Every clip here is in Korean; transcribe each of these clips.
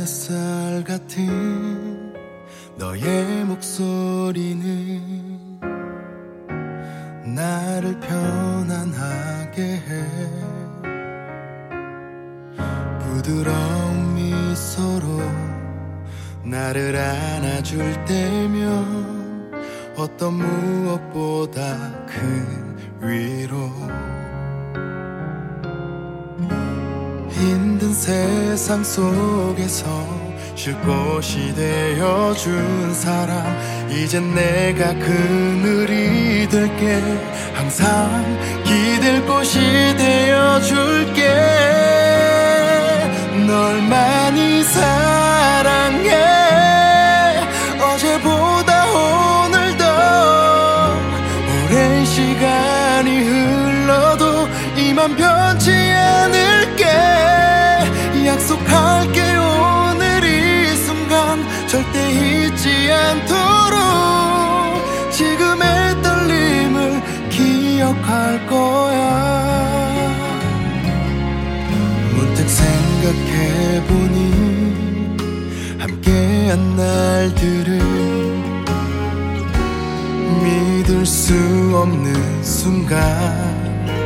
햇살 같은 너의 목소리는 나를 편안하게 해. 부드러운 미소로 나를 안아줄 때면 어떤 무엇보다 큰 위로. 힘든 세상 속에서 쉴 곳이 되어준 사람, 이젠 내가 그늘이 될게. 항상 기댈 곳이 되어줄게. 널 많이 사랑해. 어제보다 오늘 더 오랜 시간이 흘러도 이만 변치 않을게. 약속할게 오늘 이 순간 절대 잊지 않도록. 지금의 떨림을 기억할 거야. 문득 생각해보니 함께한 날들을 믿을 수 없는 순간.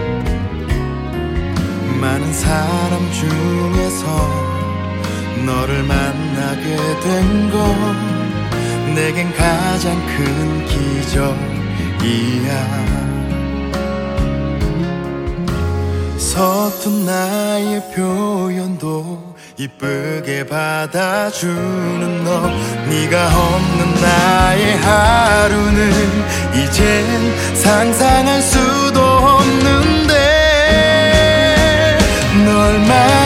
많은 사람 중에서 너를 만나게 된 건 내겐 가장 큰 기적이야. 서툰 나의 표현도 이쁘게 받아주는 너. 네가 없는 나의 하루는 이젠 상상할 수도 없는데 널